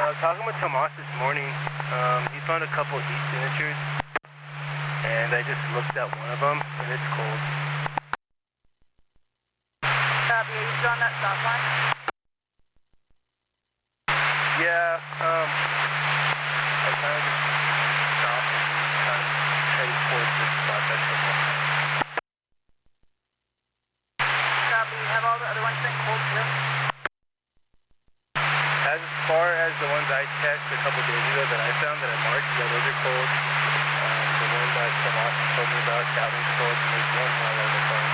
I was talking with Tomas this morning. He found a couple heat signatures, and I just looked at one of them, and it's cold. Copy, are you still on that stop line? Yeah, I kind of just stopped and kind of headed towards this spot that's okay. Copy, have all the other ones been cold too? As far as the ones I checked a couple days ago that I found that I marked, yeah, those are cold. The one that Tomas told me about, that one's cold, and there's one while I was on the phone.